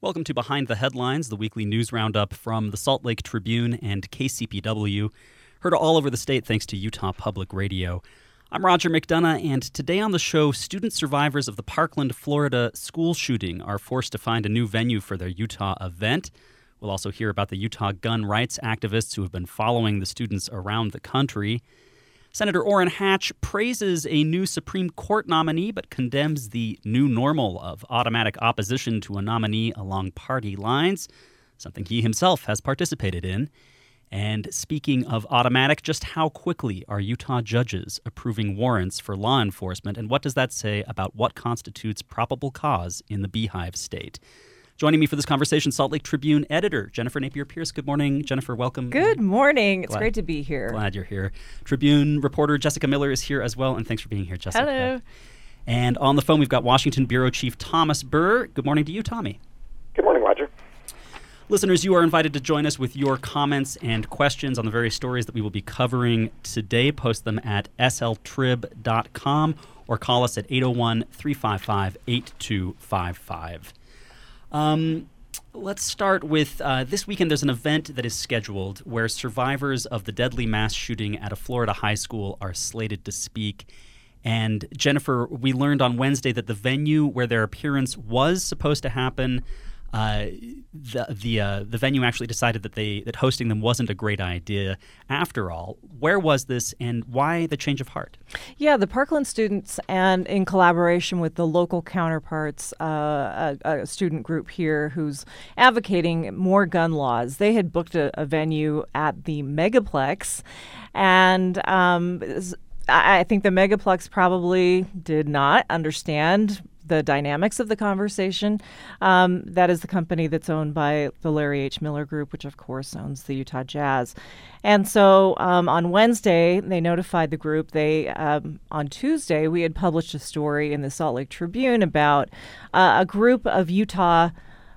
Welcome to Behind the Headlines, the weekly news roundup from the Salt Lake Tribune and KCPW. Heard all over the state thanks to Utah Public Radio. I'm Roger McDonough, and today on the show, student survivors of the Parkland, Florida school shooting are forced to find a new venue for their Utah event. We'll also hear about the Utah gun rights activists who have been following the students around the country. Senator Orrin Hatch praises a new Supreme Court nominee but condemns the new normal of automatic opposition to a nominee along party lines, something he himself has participated in. And speaking of automatic, just how quickly are Utah judges approving warrants for law enforcement, and what does that say about what constitutes probable cause in the Beehive State? Joining me for this conversation, Salt Lake Tribune editor Jennifer Napier-Pierce. Good morning, Jennifer. Welcome. Good morning. It's great to be here. Glad you're here. Tribune reporter Jessica Miller is here as well, and thanks for being here, Jessica. Hello. And on the phone, we've got Washington Bureau Chief Thomas Burr. Good morning to you, Tommy. Good morning, Roger. Listeners, you are invited to join us with your comments and questions on the various stories that we will be covering today. Post them at sltrib.com or call us at 801-355-8255. Let's start with this weekend. There's an event that is scheduled where survivors of the deadly mass shooting at a Florida high school are slated to speak. And Jennifer, we learned on Wednesday that the venue where their appearance was supposed to happen, the venue actually decided that hosting them wasn't a great idea after all. Where was this, and why the change of heart? Yeah, the Parkland students, and in collaboration with the local counterparts, a student group here who's advocating more gun laws, they had booked a venue at the Megaplex, and I think the Megaplex probably did not understand the dynamics of the conversation. That is the company that's owned by the Larry H. Miller Group, which of course owns the Utah Jazz. And so on Wednesday, they notified the group. On Tuesday, we had published a story in the Salt Lake Tribune about a group of Utah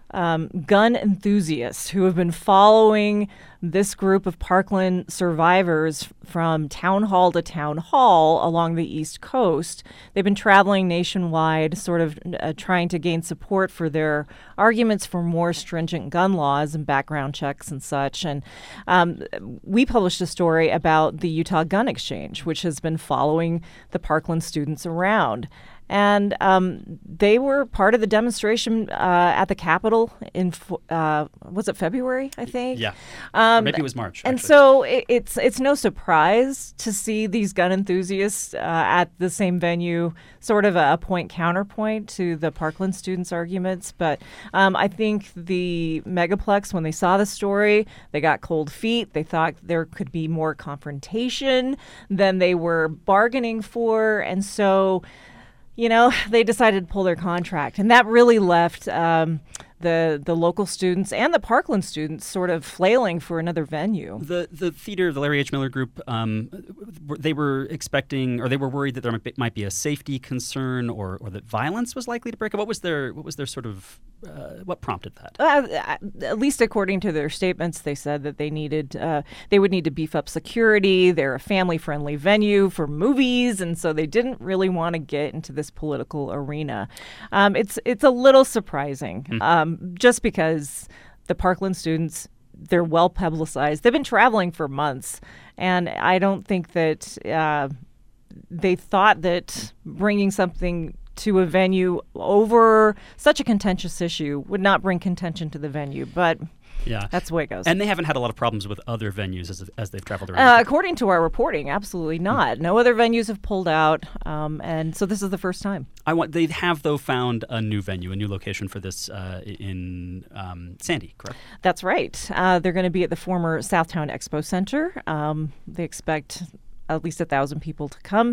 gun enthusiasts who have been following this group of Parkland survivors from town hall to town hall along the East Coast. They've been traveling nationwide, sort of trying to gain support for their arguments for more stringent gun laws and background checks and such. And we published a story about the Utah Gun Exchange, which has been following the Parkland students around. And they were part of the demonstration at the Capitol in, was it February, I think? Yeah, or maybe it was March. And actually. So it's no surprise to see these gun enthusiasts at the same venue, sort of a point-counterpoint to the Parkland students' arguments. But I think the Megaplex, when they saw the story, they got cold feet. They thought there could be more confrontation than they were bargaining for. And so they decided to pull their contract, and that really left the local students and the Parkland students sort of flailing for another venue. The theater, the Larry H. Miller Group, they were expecting, or they were worried that there might be a safety concern, or that violence was likely to break out. What was their sort of what prompted that? At least according to their statements, they said that they would need to beef up security. They're a family-friendly venue for movies, and so they didn't really want to get into this political arena. It's a little surprising, just because the Parkland students, they're well publicized. They've been traveling for months, and I don't think that they thought that bringing something to a venue over such a contentious issue would not bring contention to the venue, but that's the way it goes. And they haven't had a lot of problems with other venues as they've traveled around. According to our reporting, absolutely not. No other venues have pulled out, and so this is the first time. They have, though, found a new venue, a new location for this in Sandy, correct? That's right. They're going to be at the former Southtown Expo Center. They expect at least 1,000 people to come.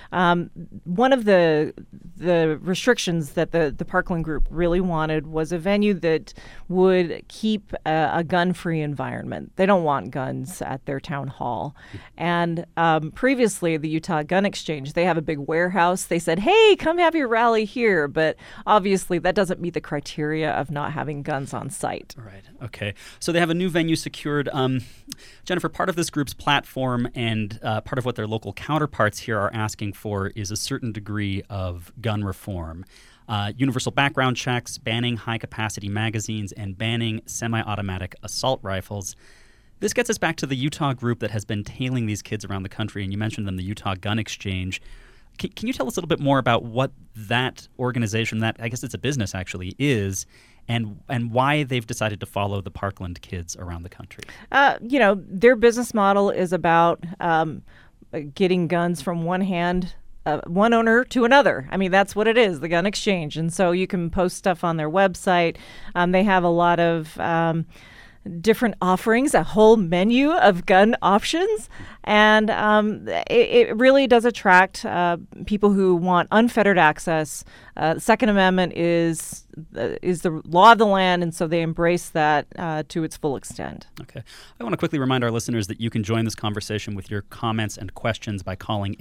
One of the restrictions that the Parkland group really wanted was a venue that would keep a gun-free environment. They don't want guns at their town hall. And previously, the Utah Gun Exchange, they have a big warehouse. They said, hey, come have your rally here. But obviously, that doesn't meet the criteria of not having guns on site. Right. Okay. So they have a new venue secured. Jennifer, part of this group's platform and part of what their local counterparts here are asking for is a certain degree of gun reform. universal background checks, banning high-capacity magazines, and banning semi-automatic assault rifles. This gets us back to the Utah group that has been tailing these kids around the country, and you mentioned them, the Utah Gun Exchange. Can you tell us a little bit more about what that organization, that I guess it's a business actually, is, and why they've decided to follow the Parkland kids around the country? Their business model is about getting guns from one owner to another. I mean, that's what it is, the Gun Exchange. And so you can post stuff on their website. They have a lot of different offerings, a whole menu of gun options. And it really does attract people who want unfettered access. Second Amendment is the law of the land, and so they embrace that to its full extent. Okay. I want to quickly remind our listeners that you can join this conversation with your comments and questions by calling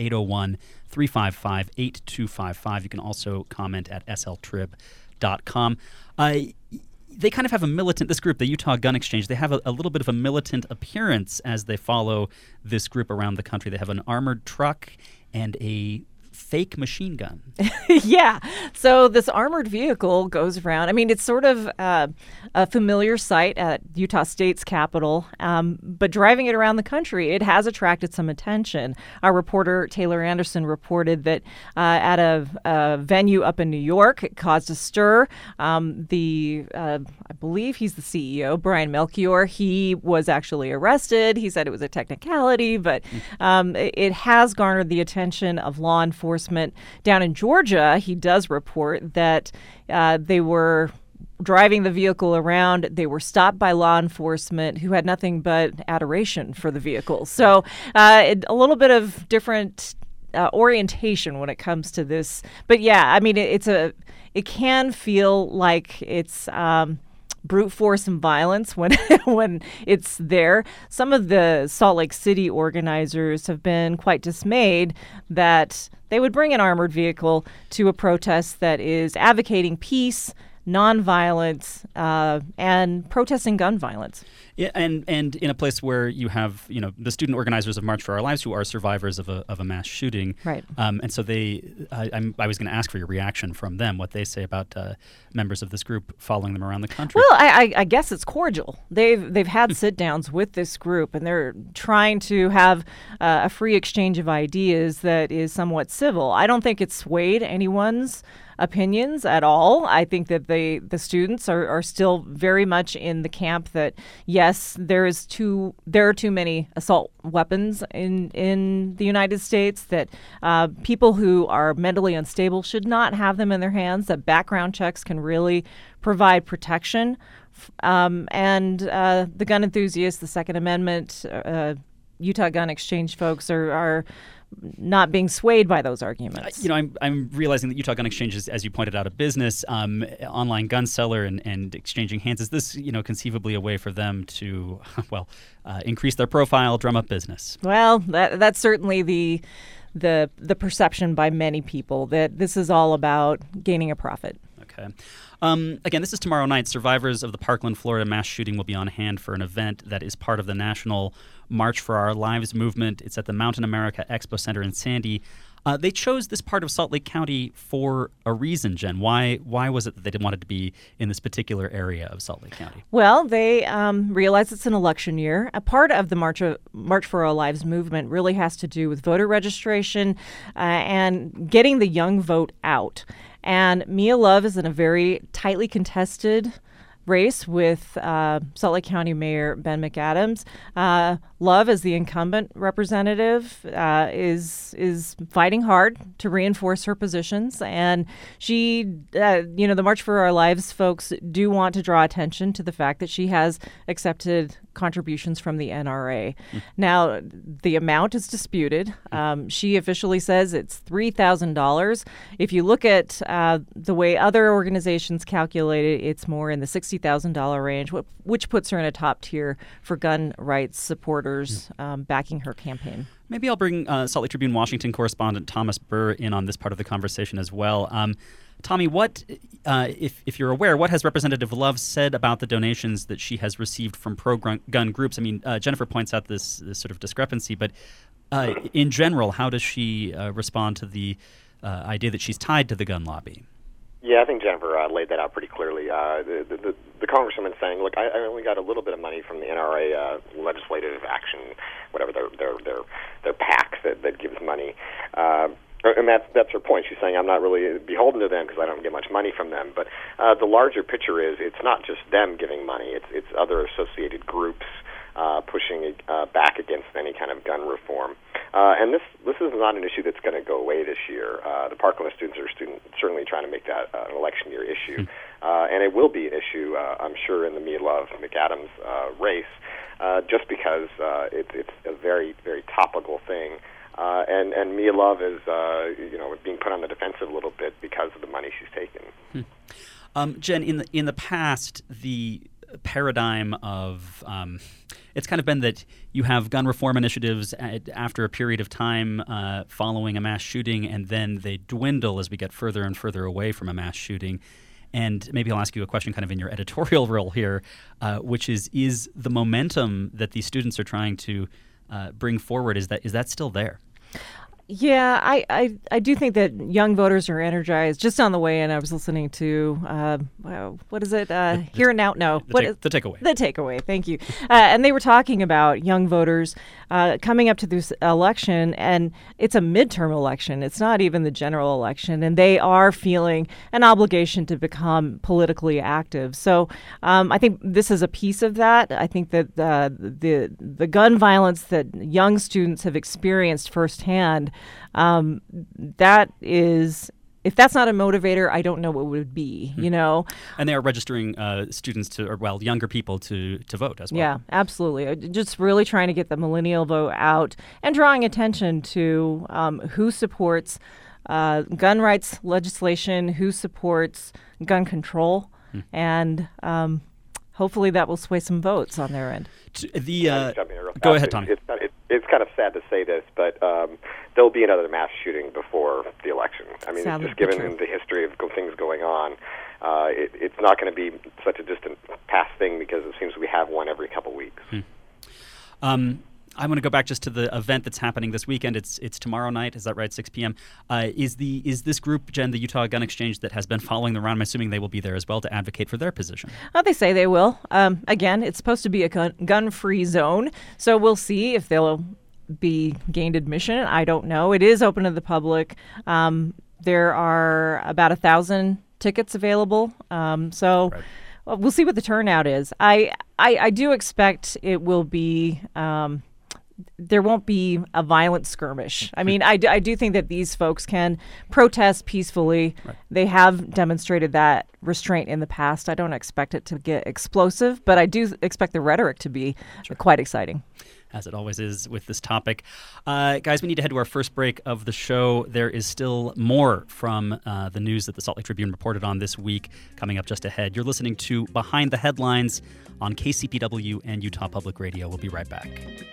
801-355-8255. You can also comment at sltrib.com. They kind of have a militant, this group, the Utah Gun Exchange, they have a little bit of a militant appearance as they follow this group around the country. They have an armored truck and a fake machine gun. Yeah. So this armored vehicle goes around. I mean, it's sort of a familiar sight at Utah State's Capitol, but driving it around the country, it has attracted some attention. Our reporter, Taylor Anderson, reported that at a venue up in New York, it caused a stir. I believe he's the CEO, Brian Melchior. He was actually arrested. He said it was a technicality, but it has garnered the attention of law enforcement. Down in Georgia, he does report that they were driving the vehicle around. They were stopped by law enforcement who had nothing but adoration for the vehicle. So a little bit of different orientation when it comes to this. But yeah, I mean, it can feel like it's brute force and violence when it's there. Some of the Salt Lake City organizers have been quite dismayed that they would bring an armored vehicle to a protest that is advocating peace, nonviolence, and protesting gun violence. Yeah, and in a place where you have, the student organizers of March for Our Lives who are survivors of a mass shooting. Right. And so I was going to ask for your reaction from them, what they say about members of this group following them around the country. Well, I guess it's cordial. They've had sit-downs with this group, and they're trying to have a free exchange of ideas that is somewhat civil. I don't think it's swayed anyone's opinions at all. I think that the students are still very much in the camp that yes, there are too many assault weapons in the United States, that people who are mentally unstable should not have them in their hands, that background checks can really provide protection. And the gun enthusiasts, the Second Amendment, Utah Gun Exchange folks are not being swayed by those arguments. I'm realizing that Utah Gun Exchange is, as you pointed out, a business, online gun seller and exchanging hands. Is this, conceivably a way for them to, increase their profile, drum up business? Well, that's certainly the perception by many people, that this is all about gaining a profit. Okay. Again, this is tomorrow night. Survivors of the Parkland, Florida mass shooting will be on hand for an event that is part of the National March for Our Lives movement. It's at the Mountain America Expo Center in Sandy. They chose this part of Salt Lake County for a reason, Jen. Why was it that they didn't want it to be in this particular area of Salt Lake County? Well, they realize it's an election year. A part of the March for Our Lives movement really has to do with voter registration and getting the young vote out. And Mia Love is in a very tightly contested race with Salt Lake County Mayor Ben McAdams. Love, as the incumbent representative, is fighting hard to reinforce her positions, and she, the March for Our Lives folks do want to draw attention to the fact that she has accepted contributions from the NRA. Now, the amount is disputed. She officially says it's $3,000. If you look at the way other organizations calculate it, it's more in the $60,000 range, which puts her in a top tier for gun rights supporters backing her campaign. Maybe I'll bring Salt Lake Tribune Washington correspondent Thomas Burr in on this part of the conversation as well. Tommy, what, if you're aware, what has Representative Love said about the donations that she has received from pro-gun groups? I mean, Jennifer points out this sort of discrepancy, but in general, how does she respond to the idea that she's tied to the gun lobby? Yeah, I think Jennifer laid that out pretty clearly. The congresswoman saying, "Look, I only got a little bit of money from the NRA Legislative Action, whatever their PAC that gives money." And that's her point. She's saying, I'm not really beholden to them because I don't get much money from them. But the larger picture is it's not just them giving money. It's other associated groups pushing back against any kind of gun reform. And this is not an issue that's going to go away this year. The Parkland students are certainly trying to make that an election year issue. And it will be an issue, I'm sure, in the Mia Love-McAdams race, just because it's a very, very topical thing. And Mia Love is, being put on the defensive a little bit because of the money she's taken. Jen, in the past, the paradigm of it's kind of been that you have gun reform initiatives after a period of time following a mass shooting, and then they dwindle as we get further and further away from a mass shooting. And maybe I'll ask you a question kind of in your editorial role here, which is the momentum that these students are trying to bring forward, is that still there? Yeah, I do think that young voters are energized. Just on the way in, I was listening to, what is it? Here and Now? No. The Takeaway. The Takeaway, thank you. And they were talking about young voters coming up to this election, and it's a midterm election. It's not even the general election, and they are feeling an obligation to become politically active. So I think this is a piece of that. I think that the gun violence that young students have experienced firsthand, that is, if that's not a motivator, I don't know what would be, you know? And they are registering students younger people to vote as well. Yeah, absolutely. Just really trying to get the millennial vote out and drawing attention to who supports gun rights legislation, who supports gun control, and hopefully that will sway some votes on their end. Go ahead, Tommy. It's kind of sad to say this, but there'll be another mass shooting before the election. I mean, just given the history of things going on, it's not going to be such a distant past thing because it seems we have one every couple weeks. I want to go back just to the event that's happening this weekend. It's tomorrow night. Is that right? 6 p.m. Is this group, Jen, the Utah Gun Exchange, that has been following the round? I'm assuming they will be there as well to advocate for their position. They say they will. Again, it's supposed to be a gun-free zone, so we'll see if they'll be gained admission. I don't know. It is open to the public. There are about 1,000 tickets available. So. Right. We'll see what the turnout is. I do expect it will be. There won't be a violent skirmish. I mean, I do think that these folks can protest peacefully. Right. They have demonstrated that restraint in the past. I don't expect it to get explosive, but I do expect the rhetoric to be quite exciting. As it always is with this topic. Guys, we need to head to our first break of the show. There is still more from the news that the Salt Lake Tribune reported on this week coming up just ahead. You're listening to Behind the Headlines on KCPW and Utah Public Radio. We'll be right back.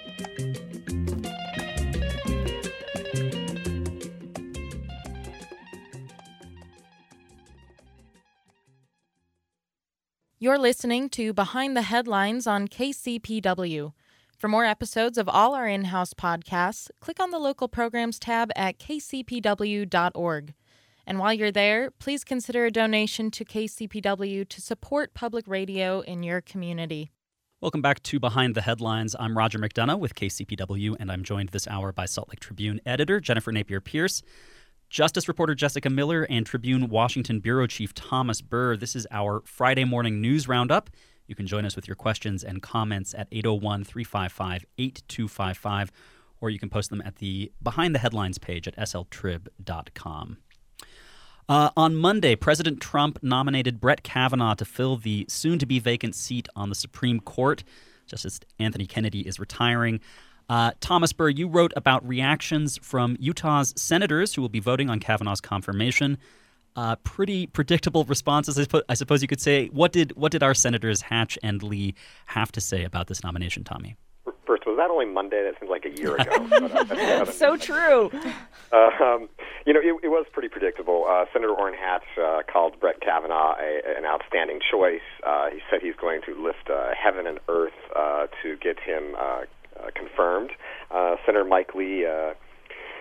You're listening to Behind the Headlines on KCPW. For more episodes of all our in-house podcasts, click on the Local Programs tab at kcpw.org. And while you're there, please consider a donation to KCPW to support public radio in your community. Welcome back to Behind the Headlines. I'm Roger McDonough with KCPW, and I'm joined this hour by Salt Lake Tribune editor Jennifer Napier-Pierce, Justice reporter Jessica Miller, and Tribune Washington bureau chief Thomas Burr. This is our Friday morning news roundup. You can join us with your questions and comments at 801-355-8255, or you can post them at the Behind the Headlines page at sltrib.com. On Monday, President Trump nominated Brett Kavanaugh to fill the soon-to-be vacant seat on the Supreme Court. Justice Anthony Kennedy is retiring. Thomas Burr, you wrote about reactions from Utah's senators who will be voting on Kavanaugh's confirmation. Pretty predictable responses, I suppose you could say. What did our senators Hatch and Lee have to say about this nomination, Tommy? First, was that only Monday? That seems like a year ago. So true. It was pretty predictable. Senator Orrin Hatch called Brett Kavanaugh an outstanding choice. He said he's going to lift heaven and earth to get him confirmed. Senator Mike Lee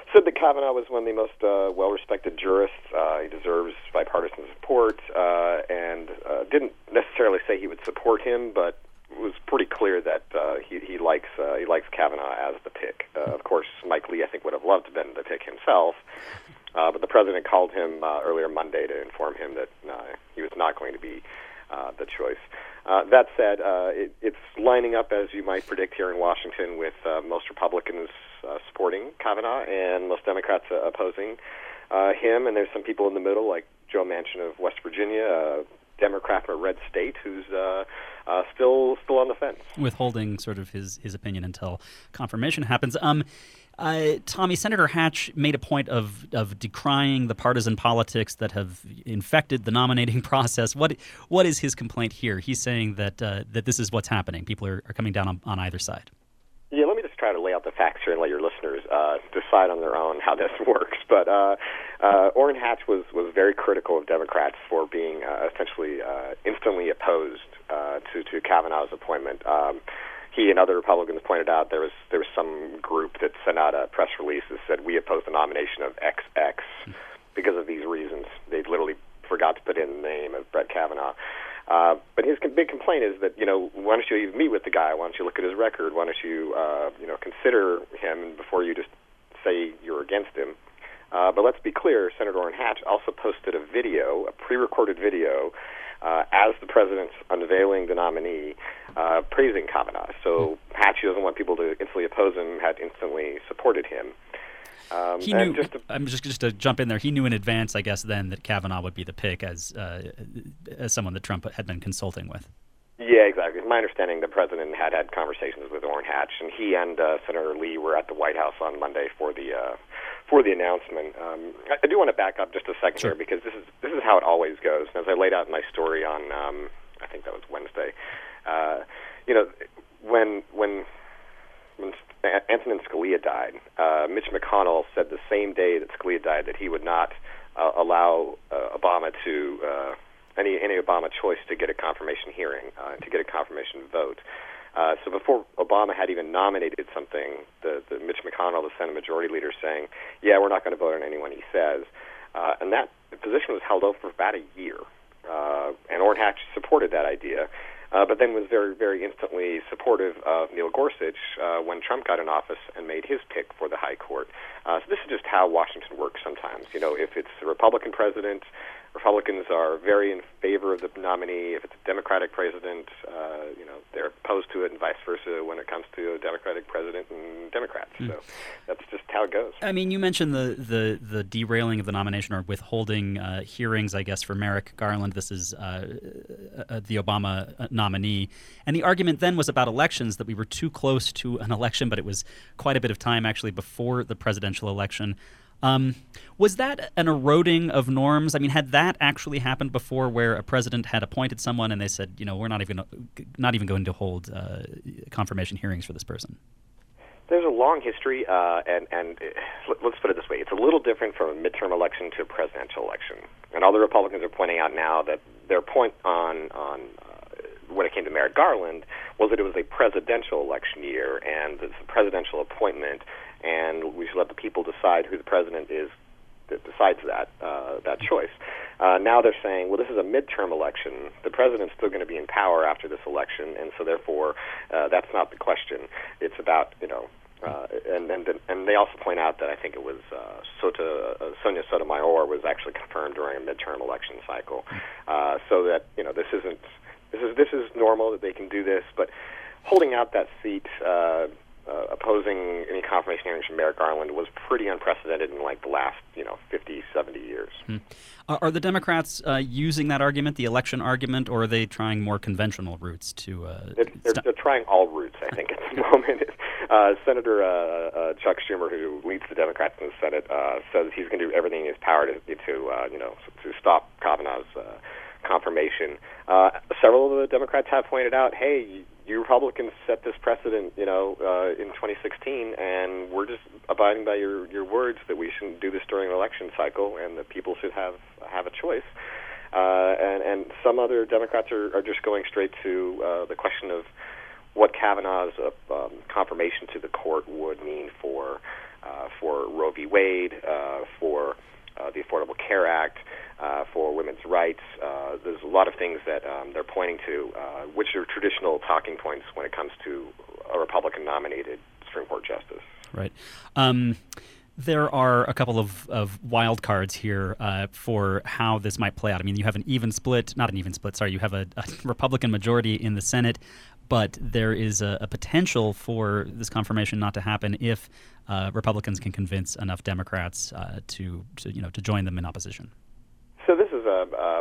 said that Kavanaugh was one of the most well-respected jurists. He deserves bipartisan support, and didn't necessarily say he would support him, but was pretty clear that he likes Kavanaugh as the pick. Of course, Mike Lee, I think, would have loved to have been the pick himself, but the president called him earlier Monday to inform him that he was not going to be the choice. That said, it's lining up, as you might predict here in Washington, with most Republicans supporting Kavanaugh and most Democrats opposing him. And there's some people in the middle, like Joe Manchin of West Virginia, a Democrat from a red state, who's still on the fence, withholding sort of his opinion until confirmation happens. Tommy, Senator Hatch made a point of decrying the partisan politics that have infected the nominating process. What is his complaint here? He's saying that this is what's happening. People are coming down on either side. Yeah, let me just try to lay out the facts here and let your listeners decide on their own how this works. But Orrin Hatch was very critical of Democrats for being essentially instantly opposed to Kavanaugh's appointment. He and other Republicans pointed out there was some group that sent out a press release that said, we oppose the nomination of XX because of these reasons. They literally forgot to put in the name of Brett Kavanaugh. But his big complaint is that, why don't you even meet with the guy? Why don't you look at his record? Why don't you, consider him before you just say you're against him? But let's be clear, Senator Orrin Hatch also posted a video, a pre-recorded video, as the president's unveiling the nominee, praising Kavanaugh. So Hatch, who doesn't want people to instantly oppose him, had instantly supported him. He knew. Just to jump in there, he knew in advance, I guess, then that Kavanaugh would be the pick as someone that Trump had been consulting with. Yeah, exactly. It's my understanding the president had conversations with Orrin Hatch, and he and Senator Lee were at the White House on Monday for the announcement. I do want to back up just a second here, because this is how it always goes. And as I laid out in my story on, I think that was Wednesday, when Antonin Scalia died, Mitch McConnell said the same day that Scalia died that he would not allow Obama to any Obama choice to get a confirmation hearing, to get a confirmation vote. So before Obama had even nominated something, the Mitch McConnell, the Senate Majority Leader, saying, "Yeah, we're not going to vote on anyone he says," and that position was held over for about a year. And Orrin Hatch supported that idea. But then was very, very instantly supportive of Neil Gorsuch when Trump got in office and made his pick for the high court. So this is just how Washington works sometimes. If it's a Republican president, Republicans are very in favor of the nominee. If it's a Democratic president, they're opposed to it, and vice versa when it comes to a Democratic president and Democrats. So that's just how it goes. I mean, you mentioned the derailing of the nomination or withholding hearings, I guess, for Merrick Garland. This is the Obama nominee. And the argument then was about elections, that we were too close to an election, but it was quite a bit of time actually before the presidential election. Was that an eroding of norms? I mean, had that actually happened before, where a president had appointed someone and they said, we're not even going to hold confirmation hearings for this person? There's a long history, and let's put it this way. It's a little different from a midterm election to a presidential election. And all the Republicans are pointing out now that their point on when it came to Merrick Garland was that it was a presidential election year, and it's a presidential appointment, and we should let the people decide who the president is that decides that choice. Now they're saying, well, this is a midterm election. The president's still going to be in power after this election, and so therefore that's not the question. It's about, and they also point out that I think it was Sonia Sotomayor was actually confirmed during a midterm election cycle, so that this is normal that they can do this, but holding out that seat, opposing any confirmation hearings from Merrick Garland was pretty unprecedented in the last 50, 70 years. Are the Democrats using that argument, the election argument, or are they trying more conventional routes to? They're trying all routes, I think, at the moment. Senator Chuck Schumer, who leads the Democrats in the Senate, says he's going to do everything in his power to stop Kavanaugh's confirmation. Several of the Democrats have pointed out, hey, you Republicans set this precedent, in 2016, and we're just abiding by your words that we shouldn't do this during an election cycle, and that people should have a choice. And some other Democrats are just going straight to the question of what Kavanaugh's confirmation to the court would mean for for Roe v. Wade, for the Affordable Care Act, for women's rights. There's a lot of things that they're pointing to, which are traditional talking points when it comes to a Republican-nominated Supreme Court justice. Right. There are a couple of wild cards here for how this might play out. I mean, you have you have a Republican majority in the Senate, but there is a potential for this confirmation not to happen if Republicans can convince enough Democrats to join them in opposition. So this is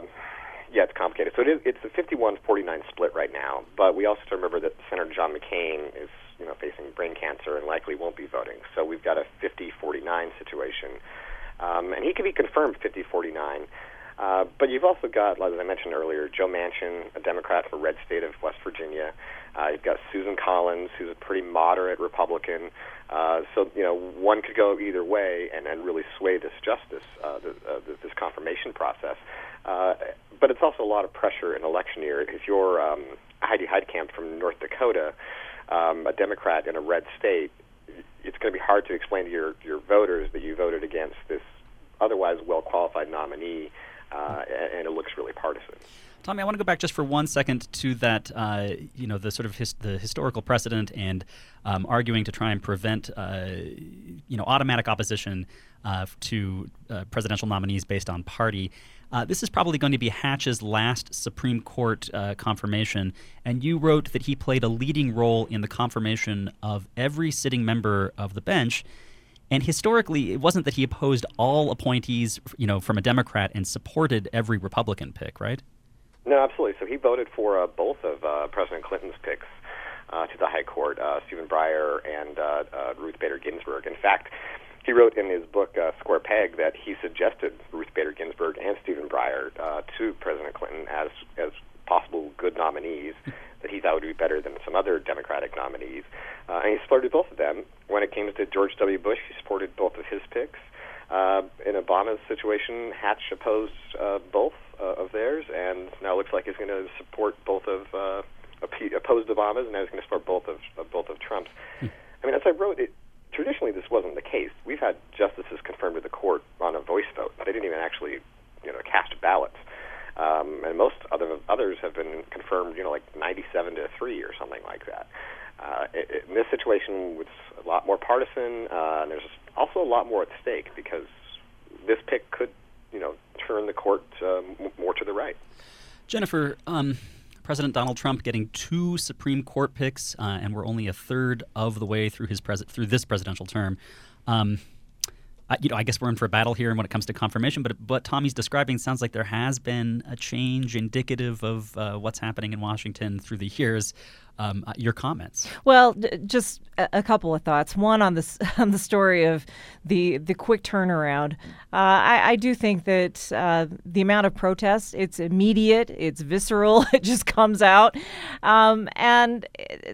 it's complicated. So it's a 51-49 split right now, but we also have to remember that Senator John McCain is facing brain cancer and likely won't be voting. So we've got a 50-49 situation, and he could be confirmed 50-49. But you've also got, as I mentioned earlier, Joe Manchin, a Democrat for Red State of West Virginia. You've got Susan Collins, who's a pretty moderate Republican. So one could go either way and really sway this justice, this confirmation process. But it's also a lot of pressure in election year. If you're Heidi Heitkamp from North Dakota, a Democrat in a red state, it's going to be hard to explain to your voters that you voted against this otherwise well-qualified nominee, and it looks really partisan. Tommy, I want to go back just for 1 second to that, the sort of the historical precedent and arguing to try and prevent, automatic opposition to presidential nominees based on party. This is probably going to be Hatch's last Supreme Court confirmation, and you wrote that he played a leading role in the confirmation of every sitting member of the bench. And historically, it wasn't that he opposed all appointees, from a Democrat and supported every Republican pick, right? No, absolutely. So he voted for both of President Clinton's picks to the High Court, Stephen Breyer and Ruth Bader Ginsburg. In fact, he wrote in his book, Square Peg, that he suggested Ruth Bader Ginsburg and Stephen Breyer to President Clinton as possible good nominees that he thought would be better than some other Democratic nominees. And he supported both of them. When it came to George W. Bush, he supported both of his picks. In Obama's situation, Hatch opposed both of theirs, and now it looks like he's going to support both of opposed Obama's, and now he's going to support both of Trump's. I mean, as I wrote, traditionally this wasn't the case. We've had justices confirmed to the court on a voice vote. They didn't even actually, cast ballots. And most others have been confirmed, like 97-3 or something like that. In this situation, it's a lot more partisan, and there's also a lot more at stake because this pick could, turn the court more to the right. Jennifer, President Donald Trump getting 2 Supreme Court picks, and we're only a third of the way through through this presidential term. I guess we're in for a battle here when it comes to confirmation, but what Tommy's describing sounds like there has been a change indicative of what's happening in Washington through the years. Your comments? Well, just a couple of thoughts. One on the story of the quick turnaround. I do think that the amount of protest, it's immediate, it's visceral, it just comes out, and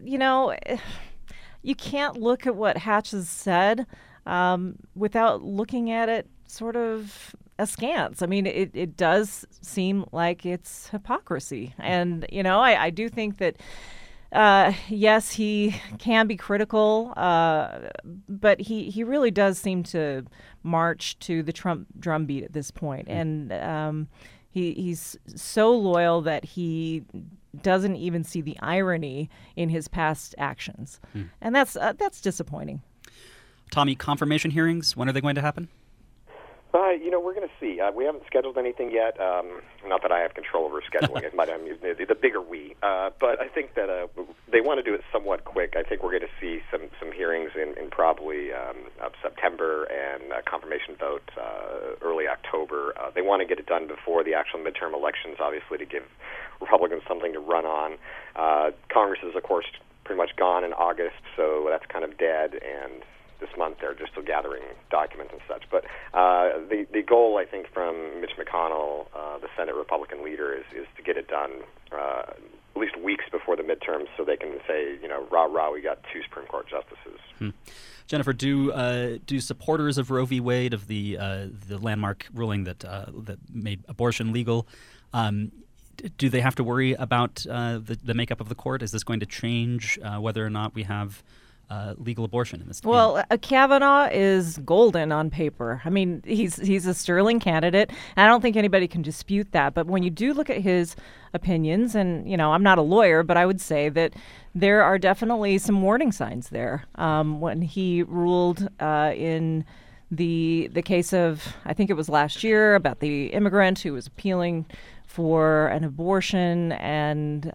you can't look at what Hatch has said without looking at it sort of askance. I mean, it does seem like it's hypocrisy. And, I do think that, yes, he can be critical, but he really does seem to march to the Trump drumbeat at this point. And he's so loyal that he doesn't even see the irony in his past actions. And that's disappointing. Tommy, confirmation hearings, when are they going to happen? We're going to see. We haven't scheduled anything yet. Not that I have control over scheduling it, but I'm the bigger we. But I think that they want to do it somewhat quick. I think we're going to see some hearings in probably September and a confirmation vote early October. They want to get it done before the actual midterm elections, obviously, to give Republicans something to run on. Congress is, of course, pretty much gone in August, so that's kind of dead, and this month they're just still gathering documents and such. But the goal, I think, from Mitch McConnell, the Senate Republican leader, is to get it done at least weeks before the midterms so they can say, rah, rah, we got 2 Supreme Court justices. Jennifer, do supporters of Roe v. Wade, of the landmark ruling that made abortion legal, do they have to worry about the makeup of the court? Is this going to change whether or not we have legal abortion in this. Well, Kavanaugh is golden on paper. I mean, he's a sterling candidate, and I don't think anybody can dispute that. But when you do look at his opinions, and I'm not a lawyer, but I would say that there are definitely some warning signs there. When he ruled in the case of, I think it was last year, about the immigrant who was appealing for an abortion, and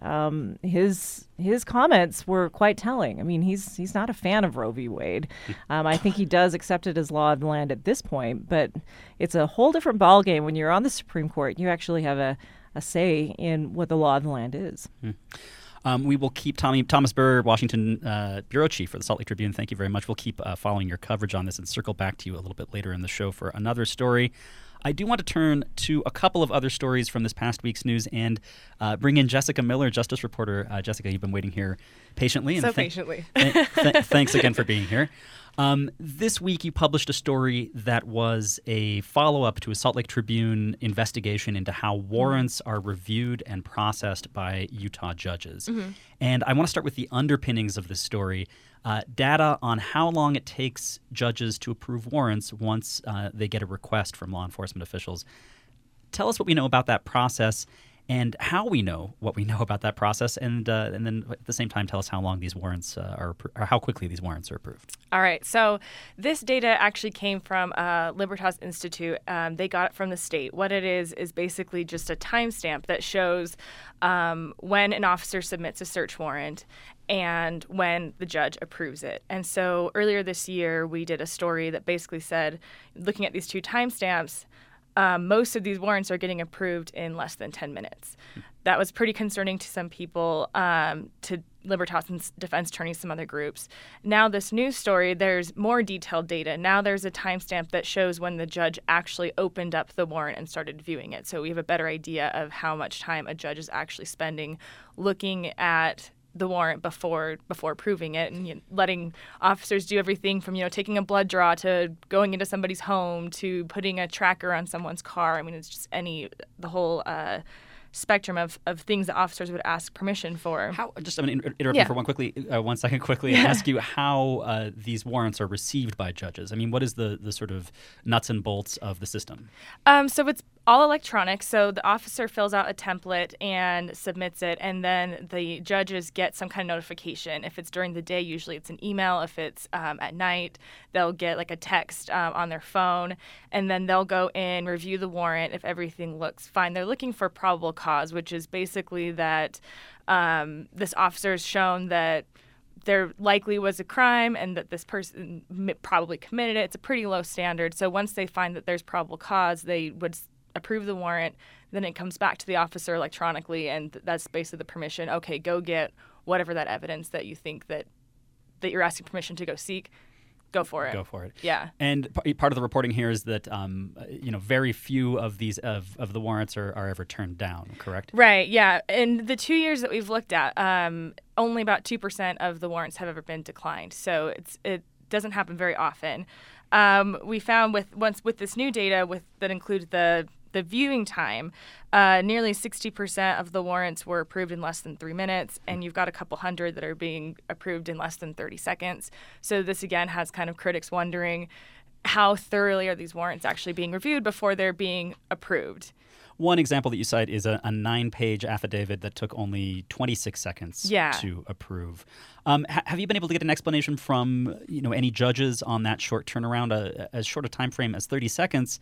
his comments were quite telling. I mean, he's not a fan of Roe v. Wade. I think he does accept it as law of the land at this point, but it's a whole different ballgame when you're on the Supreme Court. You actually have a say in what the law of the land is. We will keep Thomas Burr, Washington bureau chief for the Salt Lake Tribune. Thank you very much. We'll keep following your coverage on this and circle back to you a little bit later in the show for another story. I do want to turn to a couple of other stories from this past week's news and bring in Jessica Miller, Justice reporter. Jessica, you've been waiting here patiently. And patiently. Thanks again for being here. This week, you published a story that was a follow-up to a Salt Lake Tribune investigation into how warrants are reviewed and processed by Utah judges. Mm-hmm. And I want to start with the underpinnings of this story. Data on how long it takes judges to approve warrants once they get a request from law enforcement officials. Tell us what we know about that process and how we know what we know about that process, and then at the same time tell us how long these warrants or how quickly these warrants are approved. All right. So this data actually came from Libertas Institute. They got it from the state. What it is basically just a timestamp that shows when an officer submits a search warrant and when the judge approves it. And so earlier this year, we did a story that basically said, looking at these two timestamps, most of these warrants are getting approved in less than 10 minutes. That was pretty concerning to some people, to Libertas and defense attorneys, some other groups. Now this news story, there's more detailed data. Now there's a timestamp that shows when the judge actually opened up the warrant and started viewing it. So we have a better idea of how much time a judge is actually spending looking at the warrant before approving it, and letting officers do everything from taking a blood draw to going into somebody's home to putting a tracker on someone's car. I mean, it's just the whole spectrum of things that officers would ask permission for. Interrupt you for 1 second quickly, and ask you how these warrants are received by judges. I mean, what is the sort of nuts and bolts of the system? So it's all electronic. So the officer fills out a template and submits it, and then the judges get some kind of notification. If it's during the day, usually it's an email. If it's at night, they'll get like a text on their phone, and then they'll go in, review the warrant. If everything looks fine, they're looking for probable cause, which is basically that this officer has shown that there likely was a crime and that this person probably committed it. It's a pretty low standard. So once they find that there's probable cause, they would approve the warrant. Then it comes back to the officer electronically, and that's basically the permission. Okay, go get whatever that evidence that you think that you're asking permission to go seek. Go for it. Go for it. Yeah. And part of the reporting here is that very few of these of the warrants are ever turned down. Correct? Right. Yeah. In the 2 years that we've looked at, only about 2% of the warrants have ever been declined. So it doesn't happen very often. We found with this new data that includes the viewing time, nearly 60% of the warrants were approved in less than 3 minutes, and you've got a couple hundred that are being approved in less than 30 seconds. So this, again, has kind of critics wondering how thoroughly are these warrants actually being reviewed before they're being approved. One example that you cite is a 9-page affidavit that took only 26 seconds to approve. Have you been able to get an explanation from any judges on that short turnaround, as short a time frame as 30 seconds?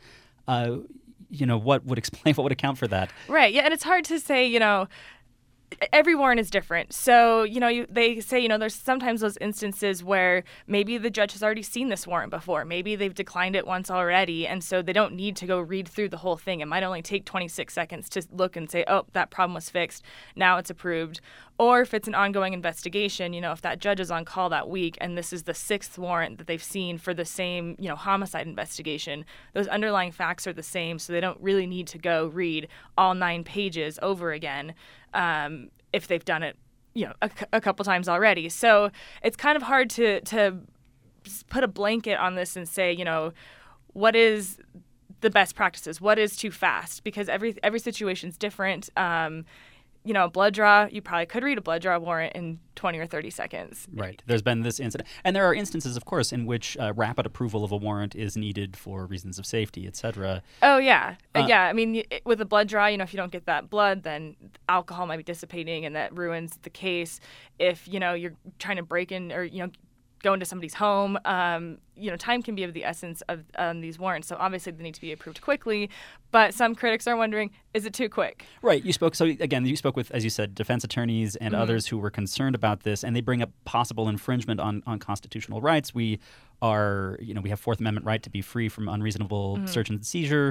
What would account for that? Right. Yeah, and it's hard to say. Every warrant is different. So, they say, there's sometimes those instances where maybe the judge has already seen this warrant before. Maybe they've declined it once already, and so they don't need to go read through the whole thing. It might only take 26 seconds to look and say, oh, that problem was fixed. Now it's approved. Or if it's an ongoing investigation, if that judge is on call that week and this is the 6th warrant that they've seen for the same, homicide investigation, those underlying facts are the same, so they don't really need to go read all 9 pages over again. If they've done it, a couple times already. So it's kind of hard to put a blanket on this and say, what is the best practices? What is too fast? Because every situation's different. a blood draw, you probably could read a blood draw warrant in 20 or 30 seconds. Right. There's been this incident. And there are instances, of course, in which rapid approval of a warrant is needed for reasons of safety, et cetera. Oh, yeah. Yeah. I mean, with a blood draw, if you don't get that blood, then alcohol might be dissipating and that ruins the case. If, you're trying to break in or, go into somebody's home, time can be of the essence of these warrants. So obviously they need to be approved quickly. But some critics are wondering, is it too quick? Right. You spoke with, as you said, defense attorneys and others who were concerned about this, and they bring up possible infringement on constitutional rights. We have Fourth Amendment right to be free from unreasonable search and seizure.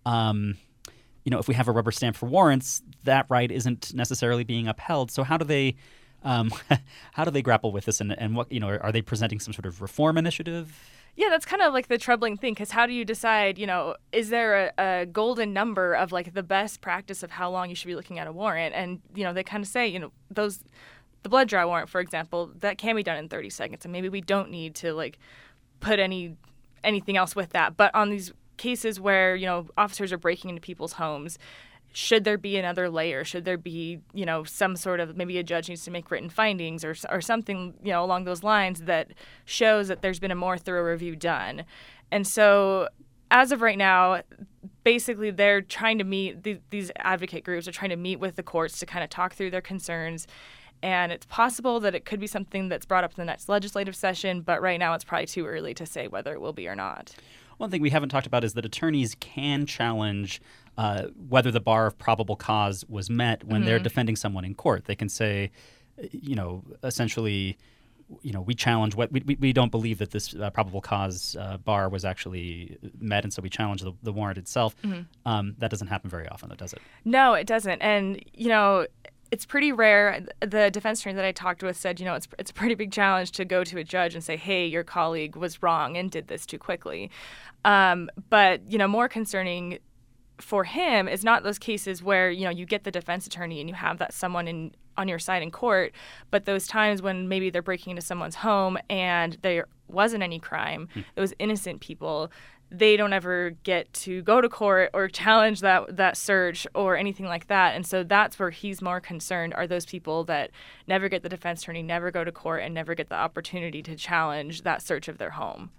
If we have a rubber stamp for warrants, that right isn't necessarily being upheld. So how do they grapple with this, and what are they presenting some sort of reform initiative? Yeah, that's kind of like the troubling thing, because how do you decide, is there a golden number of like the best practice of how long you should be looking at a warrant? And, they kind of say, the blood draw warrant, for example, that can be done in 30 seconds. And maybe we don't need to like put anything else with that. But on these cases where, officers are breaking into people's homes, should there be another layer? Should there be, some sort of, maybe a judge needs to make written findings or something, along those lines that shows that there's been a more thorough review done. And so as of right now, basically they're trying to meet, these advocate groups are trying to meet with the courts to kind of talk through their concerns. And it's possible that it could be something that's brought up in the next legislative session, but right now it's probably too early to say whether it will be or not. One thing we haven't talked about is that attorneys can challenge whether the bar of probable cause was met when they're defending someone in court. They can say, essentially, we challenge what we don't believe that this probable cause bar was actually met, and so we challenge the warrant itself. That doesn't happen very often, though, does it? No, it doesn't. And, it's pretty rare. The defense attorney that I talked with said, it's a pretty big challenge to go to a judge and say, hey, your colleague was wrong and did this too quickly. But, more concerning for him is not those cases where, you get the defense attorney and you have that someone on your side in court, but those times when maybe they're breaking into someone's home and there wasn't any crime, it was innocent people. They don't ever get to go to court or challenge that search or anything like that. And so that's where he's more concerned, are those people that never get the defense attorney, never go to court, and never get the opportunity to challenge that search of their home.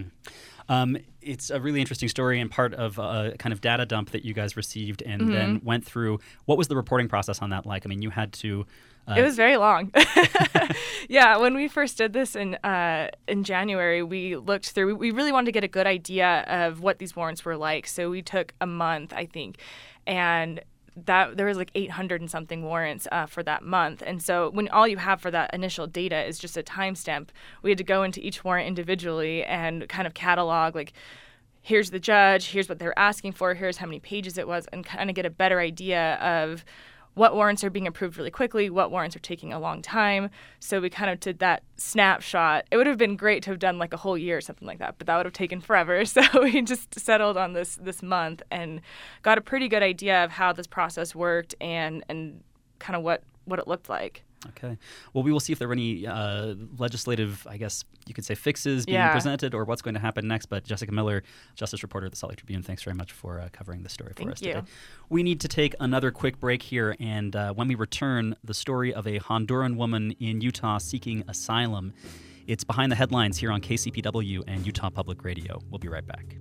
It's a really interesting story and part of a kind of data dump that you guys received and then went through. What was the reporting process on that like? I mean, you had to... It was very long. Yeah, when we first did this in January, we looked through. We really wanted to get a good idea of what these warrants were like. So we took a month, I think, and that there was like 800 and something warrants for that month. And so when all you have for that initial data is just a timestamp, we had to go into each warrant individually and kind of catalog, like, here's the judge, here's what they're asking for, here's how many pages it was, and kind of get a better idea of what warrants are being approved really quickly, what warrants are taking a long time. So we kind of did that snapshot. It would have been great to have done like a whole year or something like that, but that would have taken forever. So we just settled on this month and got a pretty good idea of how this process worked and kind of what it looked like. Okay. Well, we will see if there were any legislative, I guess you could say, fixes being presented or what's going to happen next. But Jessica Miller, Justice reporter at the Salt Lake Tribune, thanks very much for covering this story for us today. We need to take another quick break here. And when we return, the story of a Honduran woman in Utah seeking asylum. It's Behind the Headlines here on KCPW and Utah Public Radio. We'll be right back.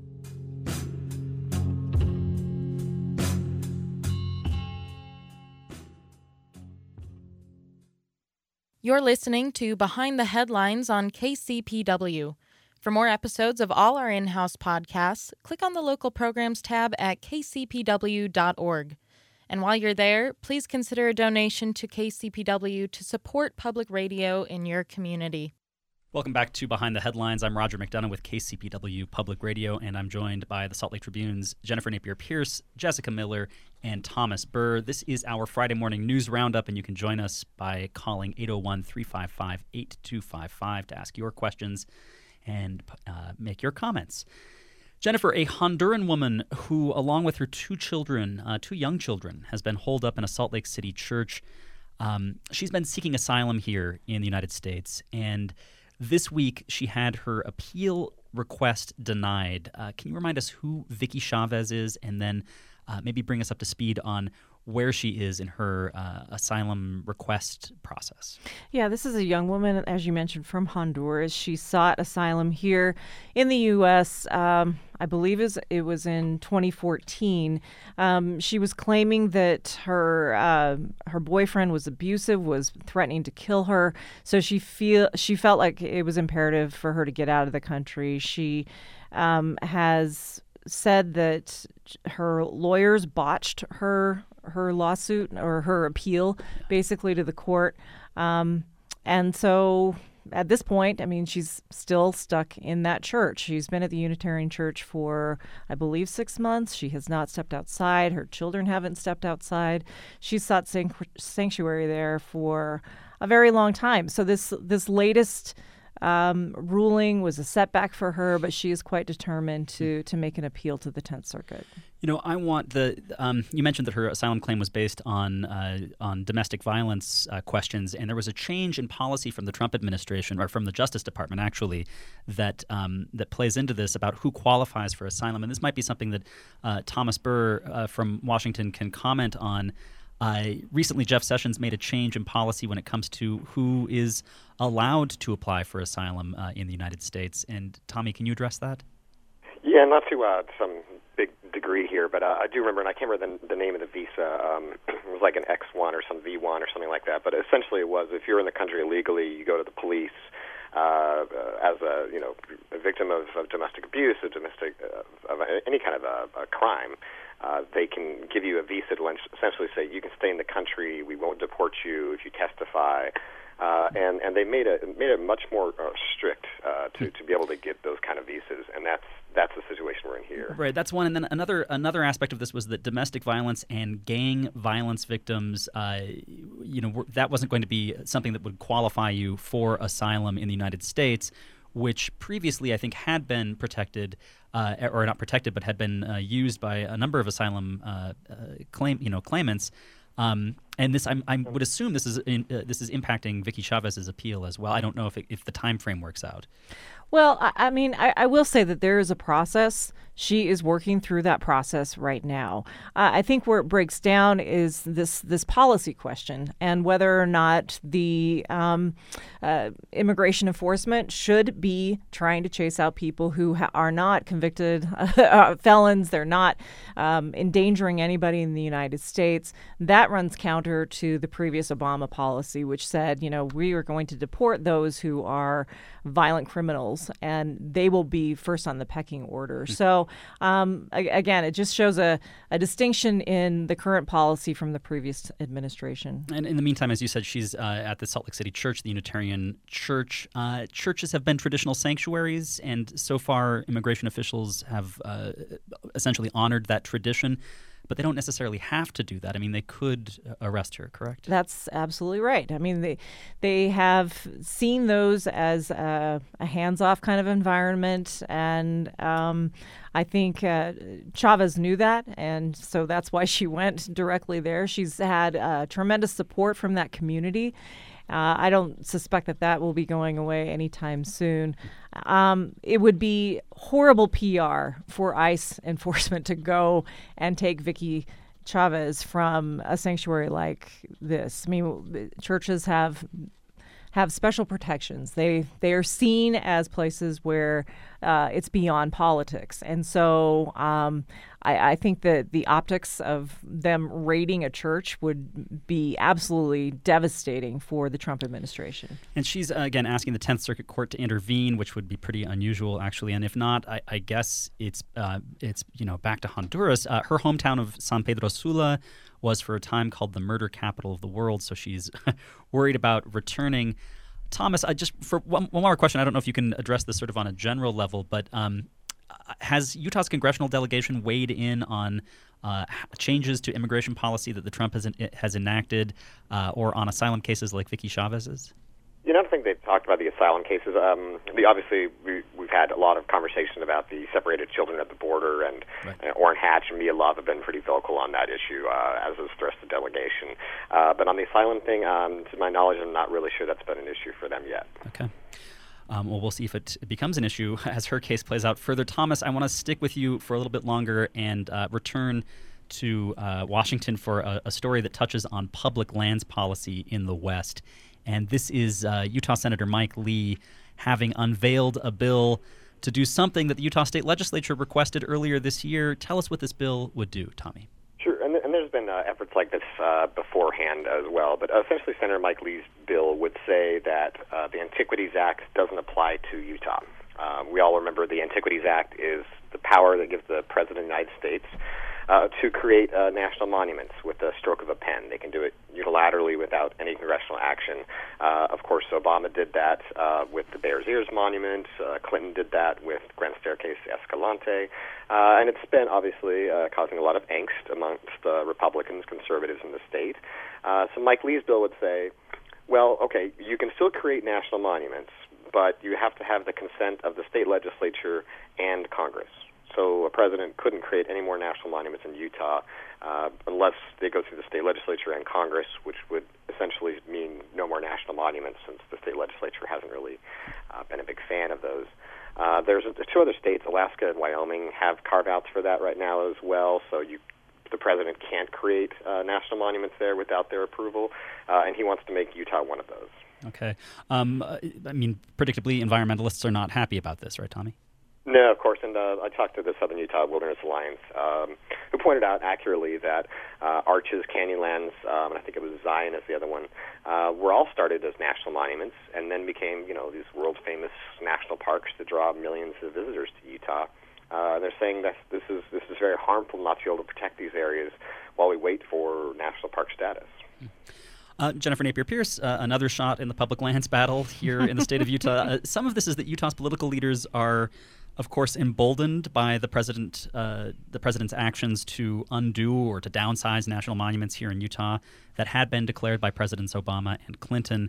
You're listening to Behind the Headlines on KCPW. For more episodes of all our in-house podcasts, click on the local programs tab at kcpw.org. And while you're there, please consider a donation to KCPW to support public radio in your community. Welcome back to Behind the Headlines. I'm Roger McDonough with KCPW Public Radio, and I'm joined by the Salt Lake Tribune's Jennifer Napier-Pierce, Jessica Miller, and Thomas Burr. This is our Friday morning news roundup, and you can join us by calling 801-355-8255 to ask your questions and make your comments. Jennifer, a Honduran woman who, along with her two young children, has been holed up in a Salt Lake City church. She's been seeking asylum here in the United States, and this week, she had her appeal request denied. Can you remind us who Vicky Chavez is, and then maybe bring us up to speed on where she is in her asylum request process. Yeah, this is a young woman, as you mentioned, from Honduras. She sought asylum here in the U.S., I believe it was in 2014. She was claiming that her boyfriend was abusive, was threatening to kill her. So she felt like it was imperative for her to get out of the country. She has said that her lawyers botched her lawsuit or her appeal, basically, to the court. And so at this point, I mean, she's still stuck in that church. She's been at the Unitarian Church for, I believe, 6 months. She has not stepped outside. Her children haven't stepped outside. She's sought sanctuary there for a very long time. So this latest ruling was a setback for her, but she is quite determined to make an appeal to the 10th Circuit. You know, I want you mentioned that her asylum claim was based on domestic violence questions, and there was a change in policy from the Trump administration, or from the Justice Department, actually, that plays into this about who qualifies for asylum. And this might be something that Thomas Burr from Washington can comment on. Recently, Jeff Sessions made a change in policy when it comes to who is allowed to apply for asylum in the United States. And Tommy, can you address that? Yeah, not to some big degree here, but I do remember, and I can't remember the name of the visa. It was like an X1 or some V1 or something like that. But essentially, it was if you're in the country illegally, you go to the police as a victim of domestic abuse, of any kind of a crime. They can give you a visa to essentially say you can stay in the country. We won't deport you if you testify. And they made it much more strict to be able to get those kind of visas, and that's the situation we're in here. Right, that's one. And then another aspect of this was that domestic violence and gang violence victims, that wasn't going to be something that would qualify you for asylum in the United States, which previously I think had been protected, or not protected, but had been used by a number of asylum claimants. And this, I would assume, this is impacting Vicky Chavez's appeal as well. I don't know if the time frame works out. Well, I mean, I will say that there is a process. She is working through that process right now. I think where it breaks down is this policy question and whether or not the immigration enforcement should be trying to chase out people who are not convicted felons. They're not endangering anybody in the United States. That runs counter to the previous Obama policy, which said, we are going to deport those who are violent criminals, and they will be first on the pecking order. So, again, it just shows a distinction in the current policy from the previous administration. And in the meantime, as you said, she's at the Salt Lake City Church, the Unitarian Church. Churches have been traditional sanctuaries, and so far immigration officials have essentially honored that tradition. But they don't necessarily have to do that. I mean, they could arrest her, correct? That's absolutely right. I mean, they have seen those as a hands-off kind of environment, and I think Chavez knew that, and so that's why she went directly there. She's had tremendous support from that community. I don't suspect that will be going away anytime soon. It would be horrible PR for ICE enforcement to go and take Vicky Chavez from a sanctuary like this. I mean, churches have special protections. They are seen as places where it's beyond politics. And so I think that the optics of them raiding a church would be absolutely devastating for the Trump administration. And she's, again, asking the 10th Circuit Court to intervene, which would be pretty unusual, actually. And if not, I guess it's back to Honduras. Her hometown of San Pedro Sula was for a time called the murder capital of the world, so she's worried about returning. Thomas, just for one more question, I don't know if you can address this sort of on a general level, but has Utah's congressional delegation weighed in on changes to immigration policy that the Trump has enacted, or on asylum cases like Vicky Chavez's? I don't think they've talked about the asylum cases. Obviously, we've had a lot of conversation about the separated children at the border, and Orrin Hatch and Mia Love have been pretty vocal on that issue, as is the rest of the delegation. But on the asylum thing, to my knowledge, I'm not really sure that's been an issue for them yet. Okay. Well, we'll see if it becomes an issue as her case plays out further. Thomas, I want to stick with you for a little bit longer and return to Washington for a story that touches on public lands policy in the West. And this is Utah Senator Mike Lee having unveiled a bill to do something that the Utah State Legislature requested earlier this year. Tell us what this bill would do, Tommy. Sure, and there's been efforts like this beforehand as well. But essentially, Senator Mike Lee's bill would say that the Antiquities Act doesn't apply to Utah. We all remember the Antiquities Act is the power that gives the President of the United States to create national monuments with the stroke of a pen. They can do it unilaterally without any congressional action. Of course, Obama did that with the Bears Ears Monument. Clinton did that with Grand Staircase Escalante. And it's been obviously causing a lot of angst amongst Republicans, conservatives in the state. So Mike Lee's bill would say, well, okay, you can still create national monuments, but you have to have the consent of the state legislature and Congress. So a president couldn't create any more national monuments in Utah unless they go through the state legislature and Congress, which would essentially mean no more national monuments since the state legislature hasn't really been a big fan of those. There's two other states, Alaska and Wyoming, have carve-outs for that right now as well, so the president can't create national monuments there without their approval, and he wants to make Utah one of those. Okay. I mean, predictably, environmentalists are not happy about this, right, Tommy? No, of course, and I talked to the Southern Utah Wilderness Alliance, who pointed out accurately that Arches, Canyonlands, and I think it was Zion as the other one, were all started as national monuments and then became, these world-famous national parks that draw millions of visitors to Utah. They're saying that this is very harmful not to be able to protect these areas while we wait for national park status. Jennifer Napier-Pierce, another shot in the public lands battle here in the state of Utah. Some of this is that Utah's political leaders are, of course, emboldened by the president's actions to undo or to downsize national monuments here in Utah that had been declared by Presidents Obama and Clinton.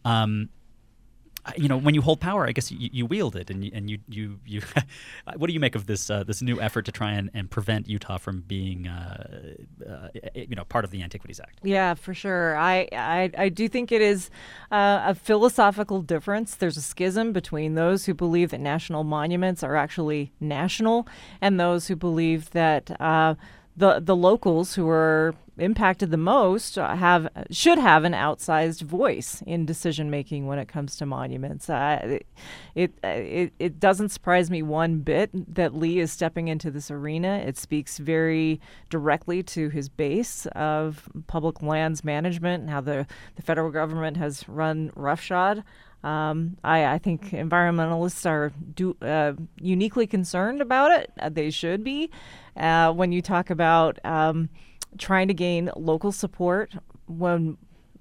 When you hold power, I guess you wield it, and you what do you make of this new effort to try and prevent Utah from being part of the Antiquities Act? Yeah, for sure. I do think it is a philosophical difference. There's a schism between those who believe that national monuments are actually national and those who believe that the locals who are impacted the most should have an outsized voice in decision making when it comes to monuments. It doesn't surprise me one bit that Lee is stepping into this arena. It speaks very directly to his base of public lands management and how the federal government has run roughshod. I think environmentalists are uniquely concerned about it. They should be. When you talk about trying to gain local support, when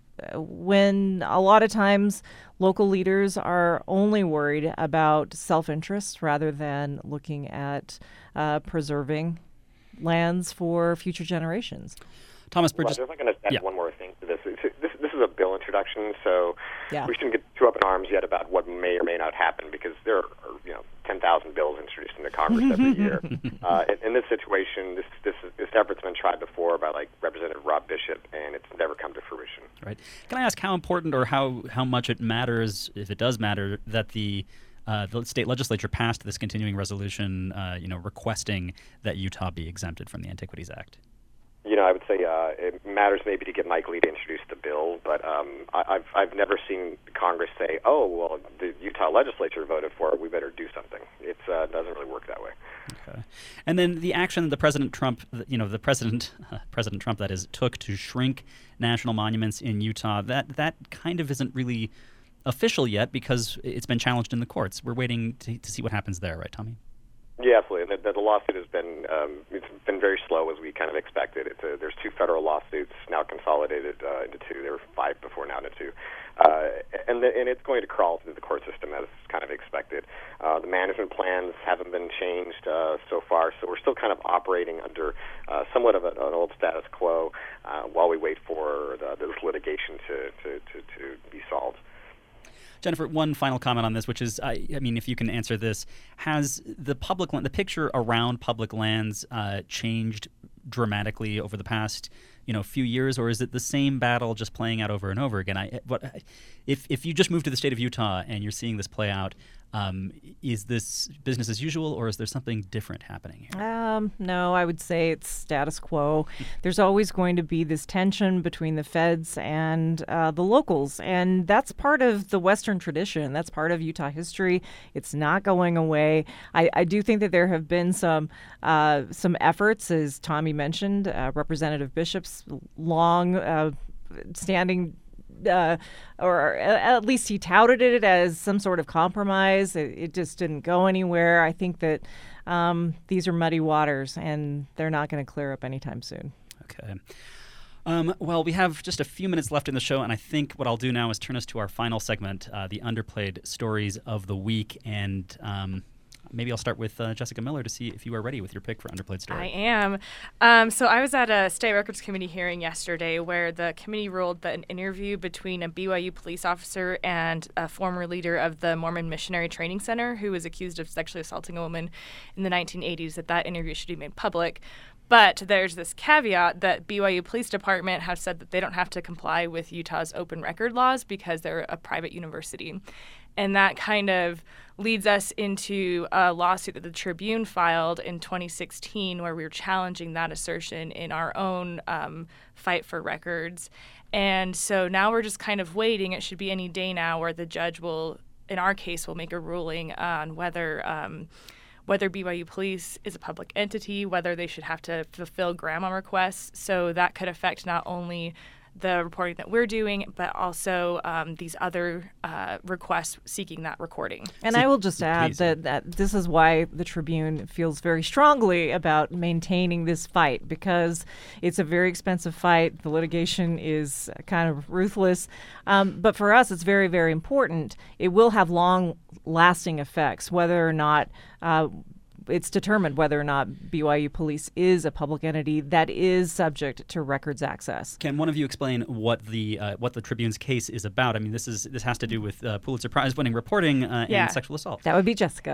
a lot of times local leaders are only worried about self-interest rather than looking at preserving lands for future generations. Thomas Burgess. Well, if I'm going to add one more thing to this. This is a bill introduction, so we shouldn't get too up in arms yet about what may or may not happen, because there are 10,000 bills introduced into Congress every year. In this situation, this effort's been tried before by Representative Rob Bishop, and it's never come to fruition. Right. Can I ask how important or how much it matters, if it does matter, that the state legislature passed this continuing resolution, requesting that Utah be exempted from the Antiquities Act? I would say it matters maybe to get Mike Lee to introduce the bill, but I've never seen Congress say, "Oh, well, the Utah legislature voted for it. We better do something." It doesn't really work that way. Okay. And then the action that President Trump, President Trump, that is, took to shrink national monuments in Utah, that kind of isn't really official yet because it's been challenged in the courts. We're waiting to see what happens there, right, Tommy? Yeah, absolutely. The lawsuit has been it's been very slow, as we kind of expected. There's two federal lawsuits now consolidated into two. There were 5 before, now into 2, and it's going to crawl through the court system as kind of expected. The management plans haven't been changed so far, so we're still kind of operating under somewhat of an old status quo while we wait for this litigation to be solved. Jennifer, one final comment on this, which is, I mean, if you can answer this, has the picture around public lands changed dramatically over the past, few years, or is it the same battle just playing out over and over again? If you just moved to the state of Utah and you're seeing this play out, is this business as usual, or is there something different happening here? No, I would say it's status quo. There's always going to be this tension between the feds and the locals, and that's part of the Western tradition. That's part of Utah history. It's not going away. I do think that there have been some efforts, as Tommy mentioned, Representative Bishop's long standing or at least he touted it as some sort of compromise. It just didn't go anywhere. I think that these are muddy waters, and they're not going to clear up anytime soon. Okay. Well, we have just a few minutes left in the show, and I think what I'll do now is turn us to our final segment, the Underplayed Stories of the Week, and maybe I'll start with Jessica Miller to see if you are ready with your pick for Underplayed Story. I am. So I was at a State Records Committee hearing yesterday where the committee ruled that an interview between a BYU police officer and a former leader of the Mormon Missionary Training Center who was accused of sexually assaulting a woman in the 1980s, that interview should be made public. But there's this caveat that BYU Police Department have said that they don't have to comply with Utah's open record laws because they're a private university. And that kind of leads us into a lawsuit that the Tribune filed in 2016 where we were challenging that assertion in our own fight for records. And so now we're just kind of waiting. It should be any day now where the judge will, in our case, will make a ruling on whether BYU Police is a public entity, whether they should have to fulfill grandma requests. So that could affect not only the reporting that we're doing, but also these other requests seeking that recording. And I will just add that this is why the Tribune feels very strongly about maintaining this fight, because it's a very expensive fight. The litigation is kind of ruthless. But for us, it's very, very important. It will have long-lasting effects, whether or not it's determined whether or not BYU Police is a public entity that is subject to records access. Can one of you explain what the Tribune's case is about? I mean, this has to do with Pulitzer Prize-winning reporting and sexual assault. That would be Jessica.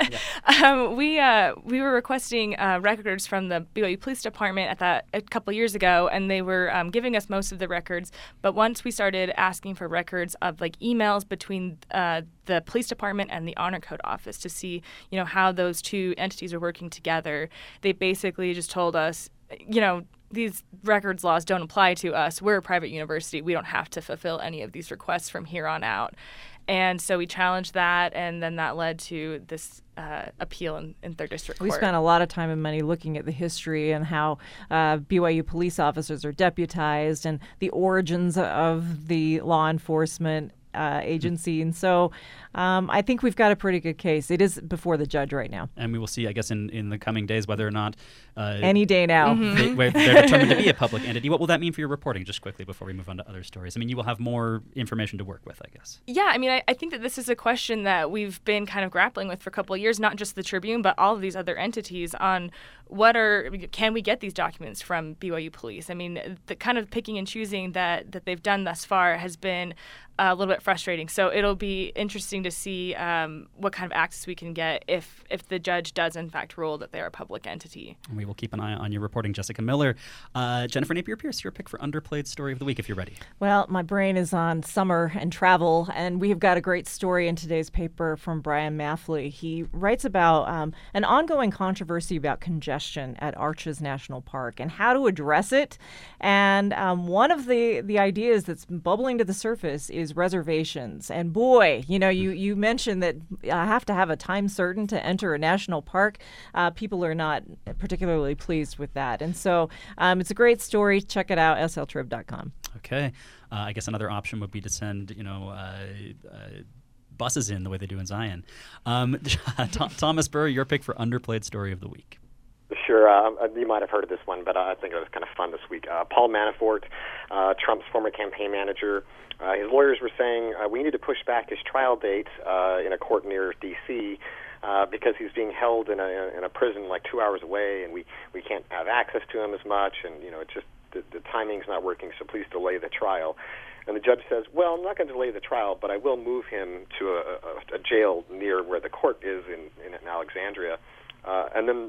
Yeah. We were requesting records from the BYU Police Department a couple years ago, and they were giving us most of the records. But once we started asking for records of emails between the police department and the Honor Code office to see, how those two entities are working together, they basically just told us, these records laws don't apply to us. We're a private university. We don't have to fulfill any of these requests from here on out. And so we challenged that, and then that led to this appeal in Third District Court. We spent a lot of time and money looking at the history and how BYU police officers are deputized and the origins of the law enforcement agency. And so I think we've got a pretty good case. It is before the judge right now. And we will see, I guess, in the coming days whether or not any day now. They're determined to be a public entity. What will that mean for your reporting, just quickly before we move on to other stories? I mean, you will have more information to work with, I guess. Yeah, I mean, I think that this is a question that we've been kind of grappling with for a couple of years, not just the Tribune, but all of these other entities on can we get these documents from BYU Police? I mean, the kind of picking and choosing that they've done thus far has been a little bit frustrating. So it'll be interesting to see what kind of access we can get if the judge does in fact rule that they're a public entity. And we will keep an eye on your reporting, Jessica Miller. Jennifer Napier-Pierce, your pick for Underplayed Story of the Week, if you're ready. Well, my brain is on summer and travel, and we have got a great story in today's paper from Brian Maffley. He writes about an ongoing controversy about congestion at Arches National Park and how to address it. And one of the ideas that's bubbling to the surface is reservations. And boy, you mentioned that I have to have a time certain to enter a national park. People are not particularly pleased with that. And so it's a great story. Check it out, sltrib.com. Okay. I guess another option would be to send, buses in the way they do in Zion. Thomas Burr, your pick for Underplayed Story of the Week. Sure. You might have heard of this one, but I think it was kind of fun this week. Paul Manafort, Trump's former campaign manager, his lawyers were saying we need to push back his trial date in a court near D.C. Because he's being held in a prison 2 hours away, and we can't have access to him as much, and it's just the timing's not working, so please delay the trial. And the judge says, well, I'm not going to delay the trial, but I will move him to a jail near where the court is in Alexandria. And then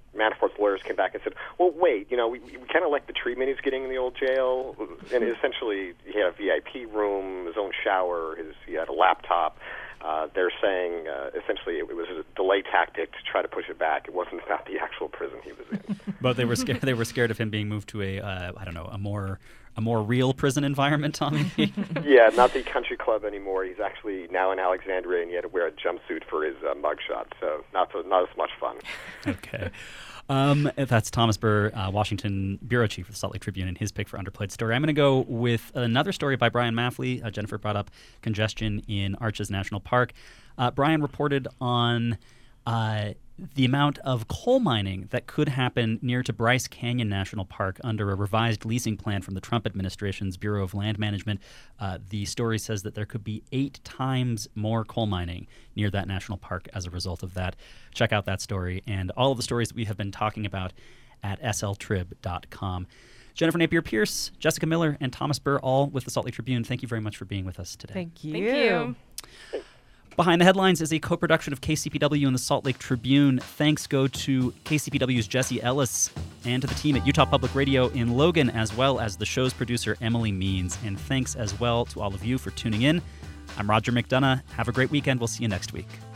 Manafort's lawyers came back and said, well, wait, we kind of like the treatment he's getting in the old jail. And essentially, he had a VIP room, his own shower, he had a laptop. They're saying essentially it was a delay tactic to try to push it back. It wasn't about the actual prison he was in. But they were scared. They were scared of him being moved to a more real prison environment, Tommy. Yeah, not the country club anymore. He's actually now in Alexandria, and he had to wear a jumpsuit for his mugshot. So not as much fun. Okay. That's Thomas Burr, Washington bureau chief of the Salt Lake Tribune, and his pick for Underplayed Story. I'm going to go with another story by Brian Maffley. Jennifer brought up congestion in Arches National Park. Brian reported on the amount of coal mining that could happen near to Bryce Canyon National Park under a revised leasing plan from the Trump administration's Bureau of Land Management. The story says that there could be 8 times more coal mining near that national park as a result of that. Check out that story and all of the stories that we have been talking about at sltrib.com. Jennifer Napier-Pierce, Jessica Miller, and Thomas Burr, all with the Salt Lake Tribune. Thank you very much for being with us today. Thank you. Thank you. Behind the Headlines is a co-production of KCPW and the Salt Lake Tribune. Thanks go to KCPW's Jesse Ellis and to the team at Utah Public Radio in Logan, as well as the show's producer, Emily Means. And thanks as well to all of you for tuning in. I'm Roger McDonough. Have a great weekend. We'll see you next week.